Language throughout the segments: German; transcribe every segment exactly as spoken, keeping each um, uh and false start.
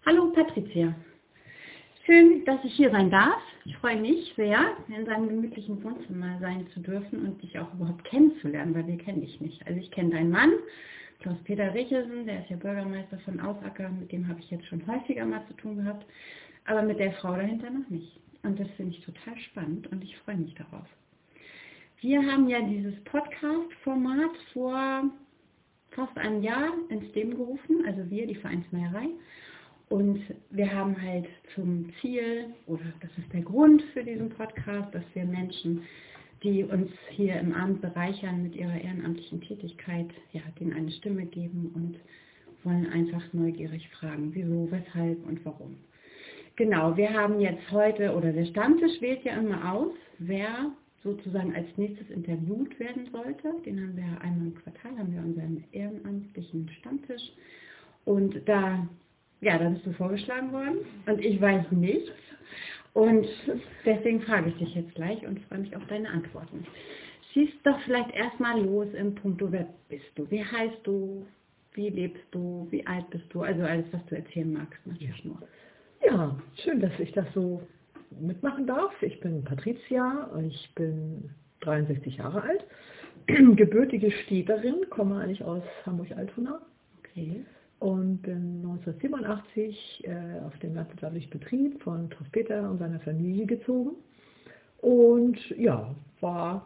Hallo Patricia, schön, dass ich hier sein darf. Ich freue mich sehr, in deinem gemütlichen Wohnzimmer sein zu dürfen und dich auch überhaupt kennenzulernen, weil wir kennen dich nicht. Also ich kenne deinen Mann, Klaus-Peter Richelsen, der ist ja Bürgermeister von Ausacker, mit dem habe ich jetzt schon häufiger mal zu tun gehabt, aber mit der Frau dahinter noch nicht. Und das finde ich total spannend und ich freue mich darauf. Wir haben ja dieses Podcast-Format vor fast einem Jahr ins Leben gerufen, also wir, die Vereinsmeierei. Und wir haben halt zum Ziel, oder das ist der Grund für diesen Podcast, dass wir Menschen, die uns hier im Amt bereichern mit ihrer ehrenamtlichen Tätigkeit, ja, denen eine Stimme geben und wollen einfach neugierig fragen, wieso, weshalb und warum. Genau, wir haben jetzt heute, oder der Stammtisch wählt ja immer aus, wer sozusagen als nächstes interviewt werden sollte. Den haben wir einmal im Quartal, haben wir unseren ehrenamtlichen Stammtisch. Und da, ja, da bist du vorgeschlagen worden und ich weiß nichts. Und deswegen frage ich dich jetzt gleich und freue mich auf deine Antworten. Schieß doch vielleicht erstmal los im Punkto, wer bist du? Wie heißt du? Wie lebst du? Wie alt bist du? Also alles, was du erzählen magst, natürlich nur. Ja, schön, dass ich das so mitmachen darf. Ich bin Patricia, ich bin dreiundsechzig Jahre alt, gebürtige Städterin, komme eigentlich aus Hamburg-Altona. Okay. Und bin neunzehnhundertsiebenundachtzig äh, auf den landwirtschaftlichen Betrieb von Klaus-Peter und seiner Familie gezogen. Und ja, war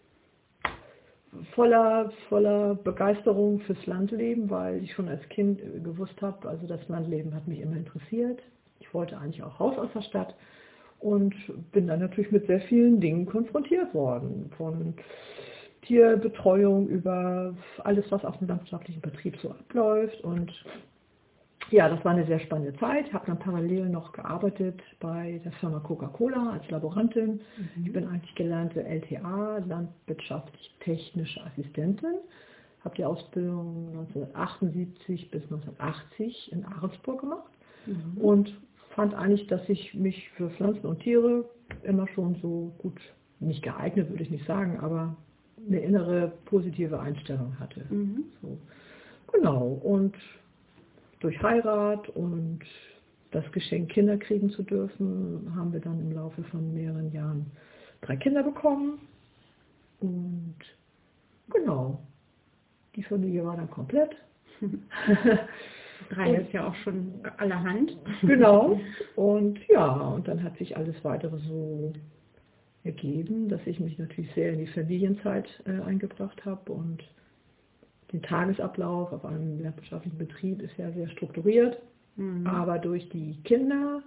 voller, voller Begeisterung fürs Landleben, weil ich schon als Kind gewusst habe, also das Landleben hat mich immer interessiert. Ich wollte eigentlich auch raus aus der Stadt und bin dann natürlich mit sehr vielen Dingen konfrontiert worden. Von Tierbetreuung über alles, was auf dem landwirtschaftlichen Betrieb so abläuft. Und ja, das war eine sehr spannende Zeit. Ich habe dann parallel noch gearbeitet bei der Firma Coca-Cola als Laborantin. Mhm. Ich bin eigentlich gelernte L T A, landwirtschaftlich-technische Assistentin. Habe die Ausbildung neunzehnhundertachtundsiebzig bis neunzehnhundertachtzig in Ahrensburg gemacht. Mhm. Und fand eigentlich, dass ich mich für Pflanzen und Tiere immer schon so gut, nicht geeignet, würde ich nicht sagen, aber eine innere positive Einstellung hatte. Mhm. So. Genau, und durch Heirat und das Geschenk, Kinder kriegen zu dürfen, haben wir dann im Laufe von mehreren Jahren drei Kinder bekommen. Und genau, die Familie war dann komplett. Drei ist ja auch schon allerhand. Genau, und ja, und dann hat sich alles weitere so ergeben, dass ich mich natürlich sehr in die Familienzeit äh, eingebracht habe und den Tagesablauf auf einem landwirtschaftlichen Betrieb ist ja sehr strukturiert, mhm. aber durch die Kinder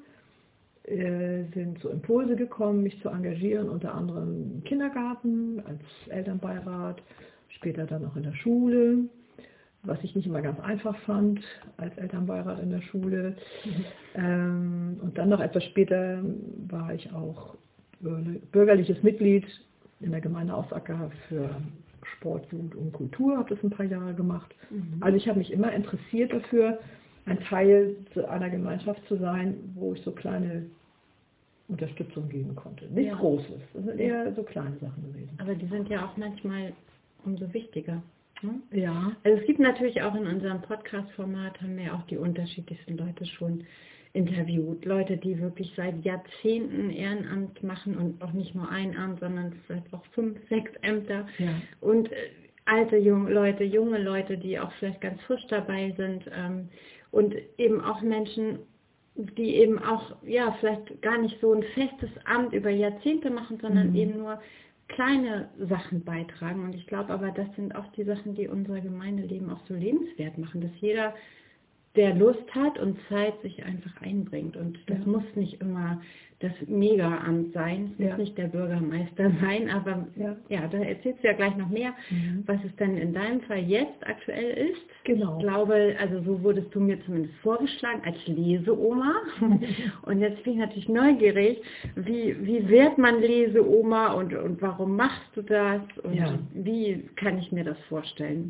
äh, sind so Impulse gekommen, mich zu engagieren, unter anderem im Kindergarten, als Elternbeirat, später dann auch in der Schule, was ich nicht immer ganz einfach fand, als Elternbeirat in der Schule. Mhm. Ähm, und dann noch etwas später war ich auch bürgerliches Mitglied in der Gemeinde Ausacker für Sport, Jugend und Kultur, habe das ein paar Jahre gemacht. Mhm. Also ich habe mich immer interessiert dafür, ein Teil einer Gemeinschaft zu sein, wo ich so kleine Unterstützung geben konnte. Nicht ja. Großes, das sind eher so kleine Sachen gewesen. Aber die sind ja auch manchmal umso wichtiger. Hm? Ja. Also es gibt natürlich auch in unserem Podcast-Format, haben wir auch die unterschiedlichsten Leute schon interviewt. Leute, die wirklich seit Jahrzehnten Ehrenamt machen und auch nicht nur ein Amt, sondern vielleicht auch fünf, sechs Ämter. Ja. Und äh, alte junge Leute, junge Leute, die auch vielleicht ganz frisch dabei sind. Ähm, und eben auch Menschen, die eben auch, ja, vielleicht gar nicht so ein festes Amt über Jahrzehnte machen, sondern mhm. eben nur kleine Sachen beitragen. Und ich glaube aber, das sind auch die Sachen, die unser Gemeindeleben auch so lebenswert machen, dass jeder, der Lust hat und Zeit, sich einfach einbringt. Und das ja. muss nicht immer das Mega-Amt sein, es ja. muss nicht der Bürgermeister sein, aber ja, ja da erzählst du ja gleich noch mehr, mhm. was es denn in deinem Fall jetzt aktuell ist. Genau. Ich glaube, also so wurdest du mir zumindest vorgeschlagen, als Leseoma. Und jetzt bin ich natürlich neugierig, wie, wie wird man Leseoma und, und warum machst du das und ja. wie kann ich mir das vorstellen?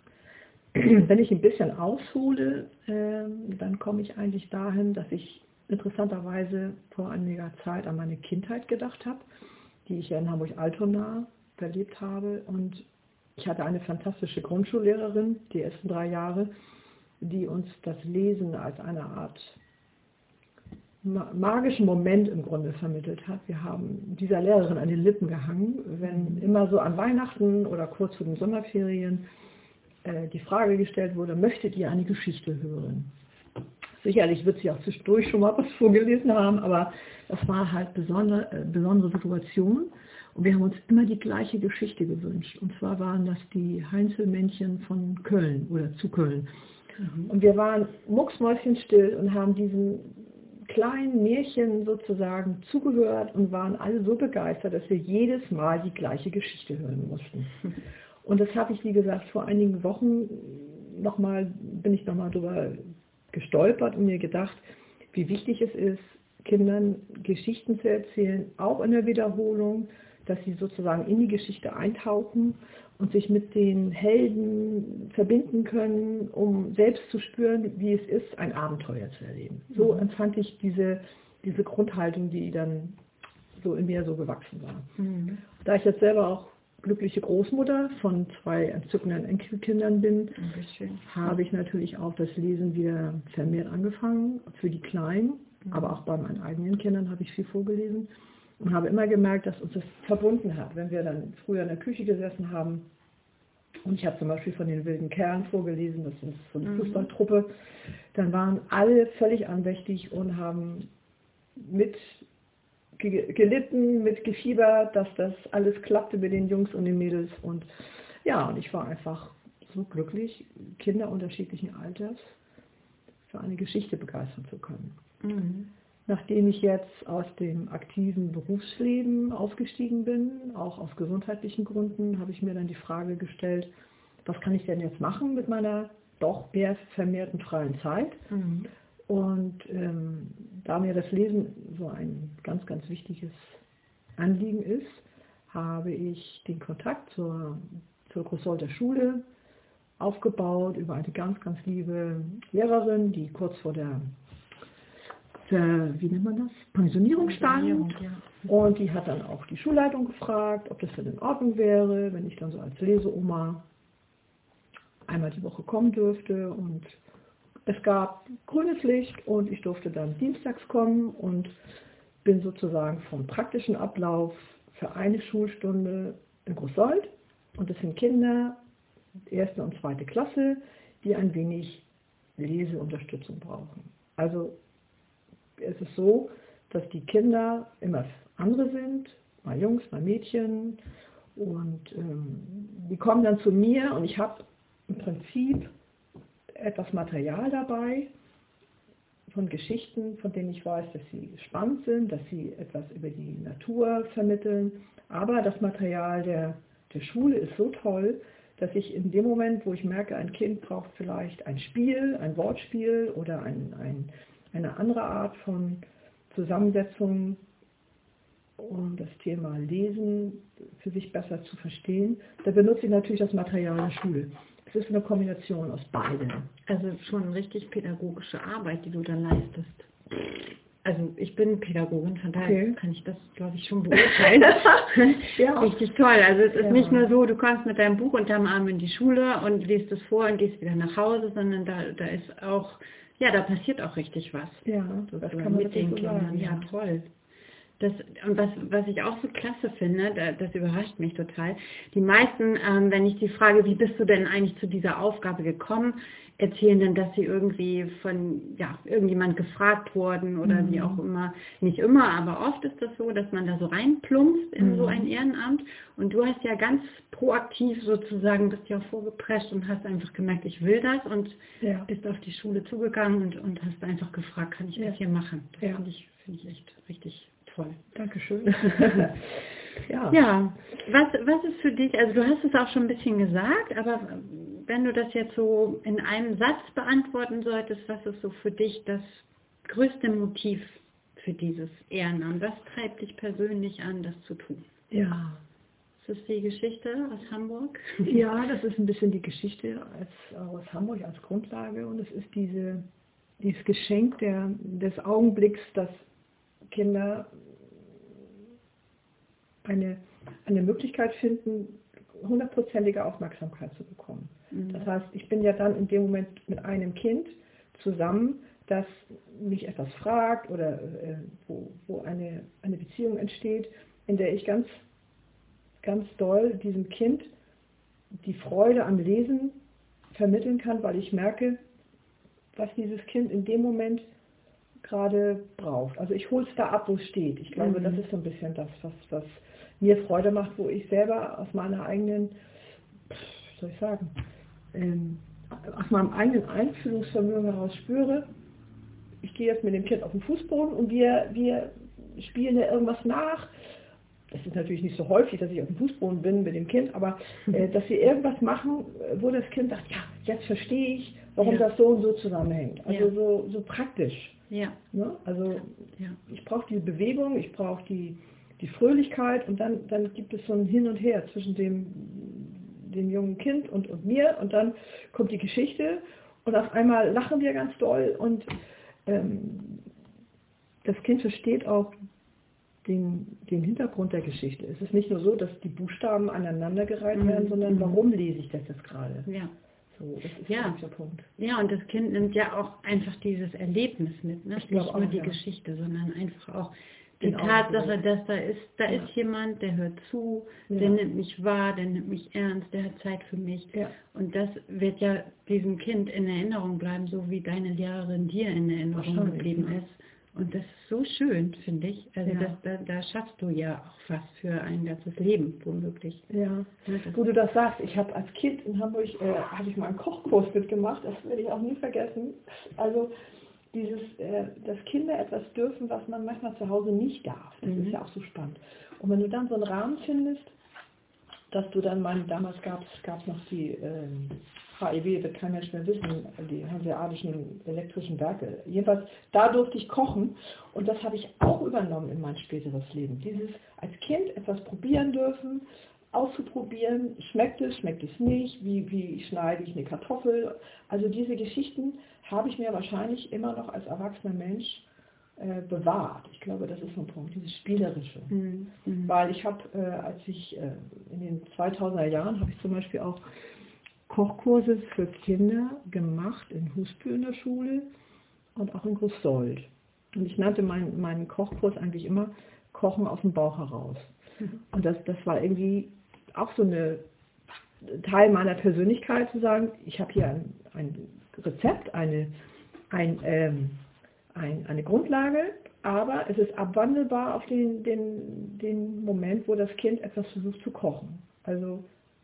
Wenn ich ein bisschen aushole, äh, dann komme ich eigentlich dahin, dass ich interessanterweise vor einiger Zeit an meine Kindheit gedacht habe, die ich ja in Hamburg-Altona verlebt habe. Und ich hatte eine fantastische Grundschullehrerin, die ersten drei Jahre, die uns das Lesen als eine Art magischen Moment im Grunde vermittelt hat. Wir haben dieser Lehrerin an den Lippen gehangen, wenn immer so an Weihnachten oder kurz vor den Sommerferien äh, die Frage gestellt wurde, möchtet ihr eine Geschichte hören? Sicherlich wird sie auch zwischendurch schon mal was vorgelesen haben, aber das war halt besondere, äh, besondere Situation. Und wir haben uns immer die gleiche Geschichte gewünscht. Und zwar waren das die Heinzelmännchen von Köln oder zu Köln. Mhm. Und wir waren mucksmäuschenstill und haben diesen kleinen Märchen sozusagen zugehört und waren alle so begeistert, dass wir jedes Mal die gleiche Geschichte hören mussten. Und das habe ich, wie gesagt, vor einigen Wochen nochmal, bin ich nochmal drüber gestolpert und mir gedacht, wie wichtig es ist, Kindern Geschichten zu erzählen, auch in der Wiederholung, dass sie sozusagen in die Geschichte eintauchen und sich mit den Helden verbinden können, um selbst zu spüren, wie es ist, ein Abenteuer zu erleben. So mhm. empfand ich diese, diese Grundhaltung, die dann so in mir so gewachsen war. Mhm. Da ich jetzt selber auch glückliche Großmutter von zwei entzückenden Enkelkindern bin, okay. habe ich natürlich auch das Lesen wieder vermehrt angefangen, für die Kleinen, mhm. aber auch bei meinen eigenen Kindern habe ich viel vorgelesen. Und habe immer gemerkt, dass uns das verbunden hat. Wenn wir dann früher in der Küche gesessen haben und ich habe zum Beispiel von den wilden Kerlen vorgelesen, das ist so eine mhm. Fußballtruppe, dann waren alle völlig andächtig und haben mit ge gelitten, mit gefiebert, dass das alles klappte mit den Jungs und den Mädels. Und ja, und ich war einfach so glücklich, Kinder unterschiedlichen Alters für eine Geschichte begeistern zu können. Mhm. Nachdem ich jetzt aus dem aktiven Berufsleben ausgestiegen bin, auch aus gesundheitlichen Gründen, habe ich mir dann die Frage gestellt, was kann ich denn jetzt machen mit meiner doch mehr vermehrten freien Zeit? Mhm. Und ähm, da mir das Lesen so ein ganz, ganz wichtiges Anliegen ist, habe ich den Kontakt zur, zur Großsolter Schule aufgebaut über eine ganz, ganz liebe Lehrerin, die kurz vor der Der, wie nennt man das? Pensionierung stand. Ja. Und die hat dann auch die Schulleitung gefragt, ob das denn in Ordnung wäre, wenn ich dann so als Leseoma einmal die Woche kommen dürfte. Und es gab grünes Licht und ich durfte dann dienstags kommen und bin sozusagen vom praktischen Ablauf für eine Schulstunde in Großsold. Und das sind Kinder, erste und zweite Klasse, die ein wenig Leseunterstützung brauchen. Also es ist so, dass die Kinder immer andere sind, mal Jungs, mal Mädchen, und ähm, die kommen dann zu mir und ich habe im Prinzip etwas Material dabei von Geschichten, von denen ich weiß, dass sie spannend sind, dass sie etwas über die Natur vermitteln, aber das Material der, der Schule ist so toll, dass ich in dem Moment, wo ich merke, ein Kind braucht vielleicht ein Spiel, ein Wortspiel oder ein, ein eine andere Art von Zusammensetzung, um das Thema Lesen für sich besser zu verstehen. Da benutze ich natürlich das Material der Schule. Es ist eine Kombination aus beidem. Also schon richtig pädagogische Arbeit, die du da leistest. Also ich bin Pädagogin, von daher okay. kann ich das, glaube ich, schon beurteilen. Ja. Richtig toll. Also es ist ja. nicht nur so, du kommst mit deinem Buch unterm Arm in die Schule und liest es vor und gehst wieder nach Hause, sondern da, da ist auch Ja, da passiert auch richtig was. Ja, das kann man mit den so Kindern. sagen, ja, ja, toll. Das, und was, was ich auch so klasse finde, da, das überrascht mich total, die meisten, ähm, wenn ich die frage, wie bist du denn eigentlich zu dieser Aufgabe gekommen, erzählen dann, dass sie irgendwie von ja, irgendjemand gefragt wurden oder mhm. wie auch immer. Nicht immer, aber oft ist das so, dass man da so reinplumpst in mhm. so ein Ehrenamt. Und du hast ja ganz proaktiv sozusagen, bist ja vorgeprescht und hast einfach gemerkt, ich will das und ja. bist auf die Schule zugegangen und, und hast einfach gefragt, kann ich ja. das hier machen? Das ja. finde ich, finde ich echt richtig toll. Dankeschön. ja. ja, was, was ist für dich, also du hast es auch schon ein bisschen gesagt, aber wenn du das jetzt so in einem Satz beantworten solltest, was ist so für dich das größte Motiv für dieses Ehrenamt? Was treibt dich persönlich an, das zu tun? Ja. Ist das die Geschichte aus Hamburg? Ja, das ist ein bisschen die Geschichte als, aus Hamburg als Grundlage und es ist diese, dieses Geschenk der, des Augenblicks, dass Kinder eine, eine Möglichkeit finden, hundertprozentige Aufmerksamkeit zu bekommen. Mhm. Das heißt, ich bin ja dann in dem Moment mit einem Kind zusammen, dass mich etwas fragt oder äh, wo, wo eine, eine Beziehung entsteht, in der ich ganz, ganz doll diesem Kind die Freude am Lesen vermitteln kann, weil ich merke, was dieses Kind in dem Moment gerade braucht. Also ich hole es da ab, wo es steht. Ich glaube, mhm. das ist so ein bisschen das, was, was mir Freude macht, wo ich selber aus meiner eigenen, was soll ich sagen, ähm, aus meinem eigenen Einfühlungsvermögen heraus spüre, ich gehe jetzt mit dem Kind auf den Fußboden und wir, wir spielen ja irgendwas nach. Das ist natürlich nicht so häufig, dass ich auf dem Fußboden bin mit dem Kind, aber äh, dass wir irgendwas machen, wo das Kind sagt, ja, jetzt verstehe ich, warum ja. das so und so zusammenhängt. Also ja. so, so praktisch. Ja. Ne? Also ja. ich brauche die Bewegung, ich brauche die, die Fröhlichkeit und dann, dann gibt es so ein Hin und Her zwischen dem, dem jungen Kind und, und mir und dann kommt die Geschichte und auf einmal lachen wir ganz doll und ähm, das Kind versteht auch Den, den Hintergrund der Geschichte. Es ist nicht nur so, dass die Buchstaben aneinandergereiht mhm. werden, sondern warum lese ich das jetzt gerade? Ja. So, das ist ja. der Punkt. Ja, und das Kind nimmt ja auch einfach dieses Erlebnis mit. Ne? Nicht nur auch, die ja. Geschichte, sondern einfach auch die Den Tatsache, dass da ist, da ja. ist jemand, der hört zu, ja. der nimmt mich wahr, der nimmt mich ernst, der hat Zeit für mich. Ja. Und das wird ja diesem Kind in Erinnerung bleiben, so wie deine Lehrerin dir in Erinnerung geblieben ja. ist. Und das ist so schön, finde ich. Also ja. das, da, da schaffst du ja auch fast für ein ganzes Leben, womöglich. Ja, wo du das sagst, ich habe als Kind in Hamburg, äh, habe ich mal einen Kochkurs mitgemacht, das werde ich auch nie vergessen. Also dieses, äh, dass Kinder etwas dürfen, was man manchmal zu Hause nicht darf, das mhm. ist ja auch so spannend. Und wenn du dann so einen Rahmen findest, dass du dann, mein, damals gab es noch die ähm, H E W, wird kein Mensch mehr wissen, die hanseatischen elektrischen Werke. Jedenfalls, da durfte ich kochen und das habe ich auch übernommen in mein späteres Leben. Dieses als Kind etwas probieren dürfen, auszuprobieren, schmeckt es, schmeckt es nicht, wie, wie schneide ich eine Kartoffel. Also diese Geschichten habe ich mir wahrscheinlich immer noch als erwachsener Mensch äh, bewahrt. Ich glaube, das ist so ein Punkt, dieses Spielerische. Mhm. Weil ich habe, äh, als ich äh, in den zweitausender Jahren, habe ich zum Beispiel auch Kochkurse für Kinder gemacht in Husbühl in der Schule und auch in Großsold. Und ich nannte meinen, meinen Kochkurs eigentlich immer Kochen aus dem Bauch heraus. Mhm. Und das, das war irgendwie auch so eine Teil meiner Persönlichkeit, zu sagen, ich habe hier ein, ein Rezept, eine, ein, ähm, ein, eine Grundlage, aber es ist abwandelbar auf den, den, den Moment, wo das Kind etwas versucht zu kochen. Also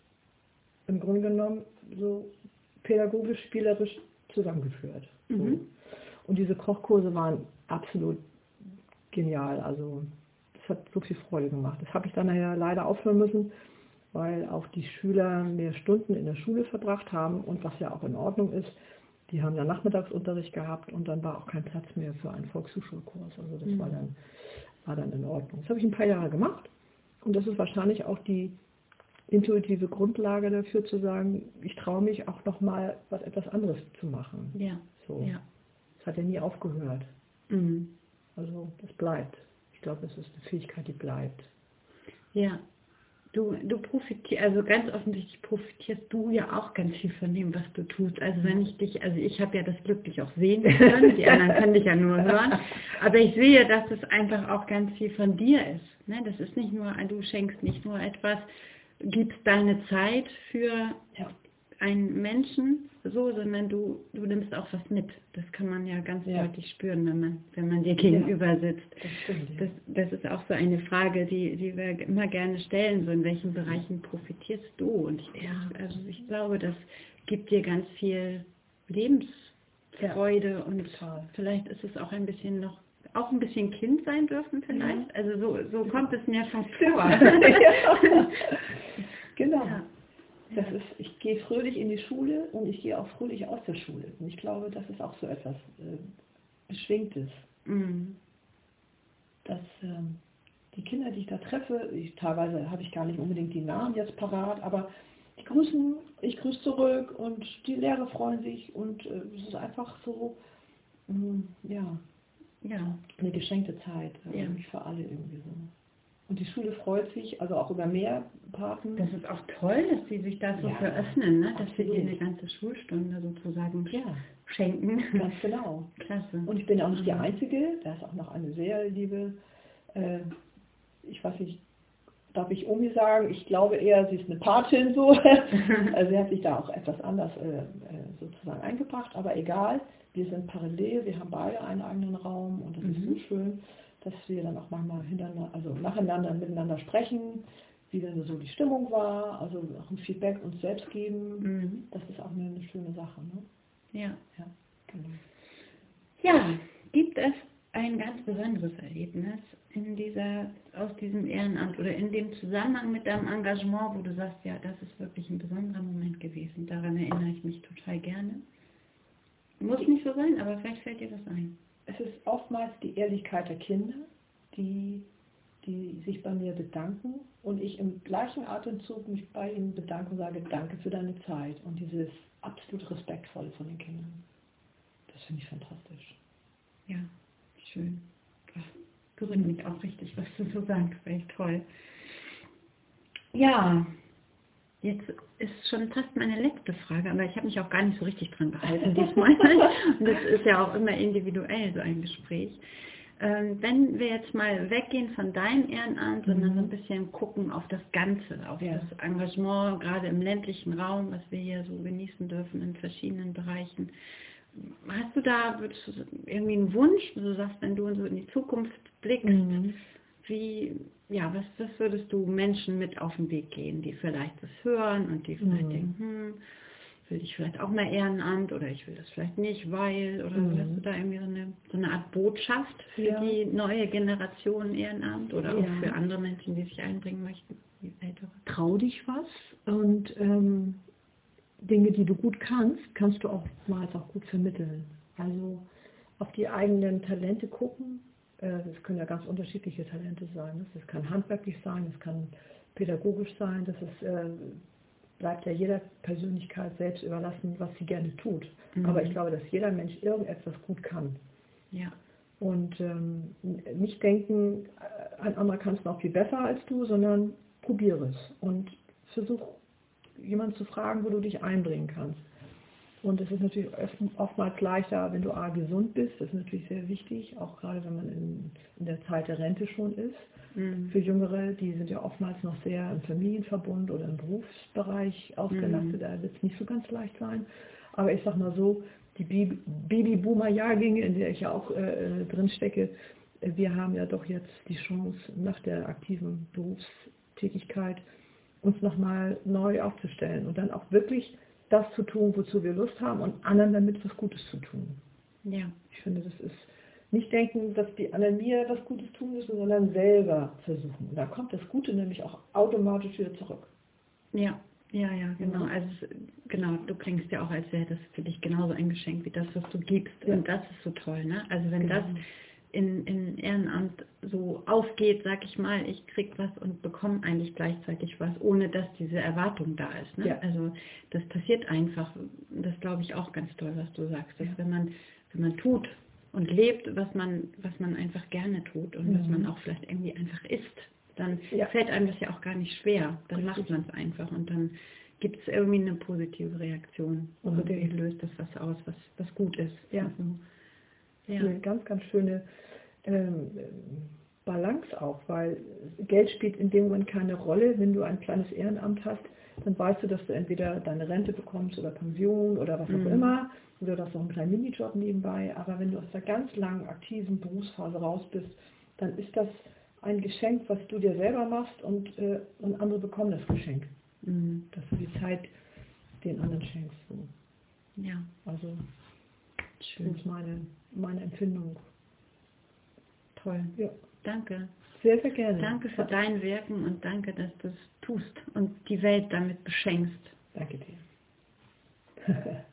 im Grunde genommen so pädagogisch, spielerisch zusammengeführt. Mhm. So. Und diese Kochkurse waren absolut genial. Also das hat so viel Freude gemacht. Das habe ich dann nachher leider aufhören müssen, weil auch die Schüler mehr Stunden in der Schule verbracht haben und was ja auch in Ordnung ist, die haben dann Nachmittagsunterricht gehabt und dann war auch kein Platz mehr für einen Volkshochschulkurs. Also das mhm. war, dann, war dann in Ordnung. Das habe ich ein paar Jahre gemacht und das ist wahrscheinlich auch die intuitive Grundlage dafür zu sagen, ich traue mich auch noch mal was etwas anderes zu machen. Ja. So. Ja. Das hat ja nie aufgehört. Mhm. Also das bleibt. Ich glaube, es ist eine Fähigkeit, die bleibt. Ja. Du, du profitierst, also ganz offensichtlich profitierst du ja auch ganz viel von dem, was du tust. Also wenn ich dich, also ich habe ja das Glück, dich auch sehen zu können, die anderen können dich ja nur hören, aber ich sehe, dass es einfach auch ganz viel von dir ist. Ne? Das ist nicht nur, du schenkst nicht nur etwas, gibst deine Zeit für ja. einen Menschen, so, sondern du, du nimmst auch was mit. Das kann man ja ganz ja. deutlich spüren, wenn man, wenn man dir gegenüber ja. sitzt. Das stimmt, ja. das, das ist auch so eine Frage, die, die wir immer gerne stellen, so in welchen Bereichen profitierst du? Und ich, ja. also ich glaube, das gibt dir ganz viel Lebensfreude ja. und Total. Vielleicht ist es auch ein bisschen noch auch ein bisschen Kind sein dürfen vielleicht. Ja. Also so, so kommt es mir fast vor. Ja. Genau. Ja. Das ist, ich gehe fröhlich in die Schule und ich gehe auch fröhlich aus der Schule. Und ich glaube, das ist auch so etwas äh, Beschwingtes. Mhm. Dass ähm, die Kinder, die ich da treffe, ich, teilweise habe ich gar nicht unbedingt die Namen jetzt parat, aber die grüßen, ich grüße zurück und die Lehrer freuen sich und äh, es ist einfach so, mh, ja, ja, eine geschenkte Zeit, ja. irgendwie für alle irgendwie so. Und die Schule freut sich, also auch über mehr Paten. Das ist auch toll, dass sie sich da so Ja, für öffnen, ne? Dass sie absolut. dir eine ganze Schulstunde sozusagen Ja, schenken. ganz genau. Klasse. Und ich bin auch nicht die Einzige, da ist auch noch eine sehr liebe, äh, ich weiß nicht, darf ich Omi sagen, ich glaube eher, sie ist eine Patin so. Also sie hat sich da auch etwas anders äh, sozusagen eingebracht, aber egal, wir sind parallel, wir haben beide einen eigenen Raum und das Mhm. ist so schön, dass wir dann auch manchmal hintereinander, also nacheinander miteinander sprechen, wie denn so die Stimmung war, also auch ein Feedback uns selbst geben. Mhm. Das ist auch eine, eine schöne Sache. Ne? Ja. Ja, genau. Ja, gibt es ein ganz besonderes Erlebnis in dieser, aus diesem Ehrenamt oder in dem Zusammenhang mit deinem Engagement, wo du sagst, ja, das ist wirklich ein besonderer Moment gewesen. Daran erinnere ich mich total gerne. Muss nicht so sein, aber vielleicht fällt dir was ein. Es ist oftmals die Ehrlichkeit der Kinder, die, die sich bei mir bedanken und ich im gleichen Atemzug mich bei ihnen bedanke und sage, danke für deine Zeit und dieses absolut Respektvolle von den Kindern. Das finde ich fantastisch. Ja, schön. Ach, berührt mich auch richtig, was du so sagst. Echt toll. Ja, jetzt ist schon fast meine letzte Frage, aber ich habe mich auch gar nicht so richtig dran gehalten diesmal. Und das ist ja auch immer individuell, so ein Gespräch. Ähm, wenn wir jetzt mal weggehen von deinem Ehrenamt, sondern Mhm. so ein bisschen gucken auf das Ganze, auf Ja. das Engagement, gerade im ländlichen Raum, was wir hier so genießen dürfen in verschiedenen Bereichen. Hast du da würdest du irgendwie einen Wunsch, wo du sagst, wenn du so in die Zukunft blickst, Mhm. wie, ja, was, was würdest du Menschen mit auf den Weg gehen, die vielleicht das hören und die vielleicht Mhm. denken, hm, will ich vielleicht auch mal Ehrenamt oder ich will das vielleicht nicht, weil, oder Mhm. hast du da irgendwie so eine, so eine Art Botschaft für Ja. die neue Generation Ehrenamt oder auch Ja. für andere Menschen, die sich einbringen möchten, die ältere? Trau dich was und ähm, Dinge, die du gut kannst, kannst du oftmals auch gut vermitteln. Also auf die eigenen Talente gucken. Es können ja ganz unterschiedliche Talente sein. Das kann handwerklich sein, es kann pädagogisch sein. Das ist, äh, bleibt ja jeder Persönlichkeit selbst überlassen, was sie gerne tut. Mhm. Aber ich glaube, dass jeder Mensch irgendetwas gut kann. Ja. Und ähm, nicht denken, ein anderer kann es noch viel besser als du, sondern probiere es und versuch jemanden zu fragen, wo du dich einbringen kannst. Und es ist natürlich oftmals leichter, wenn du A, gesund bist, das ist natürlich sehr wichtig, auch gerade wenn man in, in der Zeit der Rente schon ist. Mhm. Für Jüngere, die sind ja oftmals noch sehr im Familienverbund oder im Berufsbereich ausgelastet, Mhm. da wird es nicht so ganz leicht sein. Aber ich sag mal so, die Babyboomer-Jahrgänge, in der ich ja auch äh, drin stecke, wir haben ja doch jetzt die Chance, nach der aktiven Berufstätigkeit uns nochmal neu aufzustellen und dann auch wirklich das zu tun, wozu wir Lust haben und anderen damit was Gutes zu tun. Ja. Ich finde, das ist nicht denken, dass die anderen mir was Gutes tun müssen, sondern selber versuchen. Und da kommt das Gute nämlich auch automatisch wieder zurück. Ja, ja, ja, genau. Ja. Also es- genau, du klingst ja auch, als wäre das für dich genauso ein Geschenk wie das, was du gibst. Ja. Und das ist so toll, ne? Also wenn Genau. das in, in Ehrenamt so aufgeht, sag ich mal, ich krieg was und bekomme eigentlich gleichzeitig was, ohne dass diese Erwartung da ist. Ne? Ja. Also das passiert einfach. Das glaube ich auch ganz toll, was du sagst. Dass Ja. wenn man, wenn man tut und lebt, was man, was man einfach gerne tut und was Mhm. man auch vielleicht irgendwie einfach isst, dann Ja. fällt einem das ja auch gar nicht schwer. Dann Richtig. macht man es einfach und dann gibt es irgendwie eine positive Reaktion. Und Unbedingt. irgendwie löst das was aus, was, was gut ist. Ja. Also, ja. Eine ganz, ganz schöne ähm, Balance auch, weil Geld spielt in dem Moment keine Rolle. Wenn du ein kleines Ehrenamt hast, dann weißt du, dass du entweder deine Rente bekommst oder Pension oder was auch Mhm. immer, oder du hast noch einen kleinen Minijob nebenbei. Aber wenn du aus der ganz langen aktiven Berufsphase raus bist, dann ist das ein Geschenk, was du dir selber machst und, äh, und andere bekommen das Geschenk, Mhm. dass du die Zeit den anderen schenkst. So. Ja, Also schön. das ist meine, meine Empfindung. Toll. Ja, Danke. sehr, sehr gerne. Danke für dein Wirken und danke, dass du es tust und die Welt damit beschenkst. Danke dir.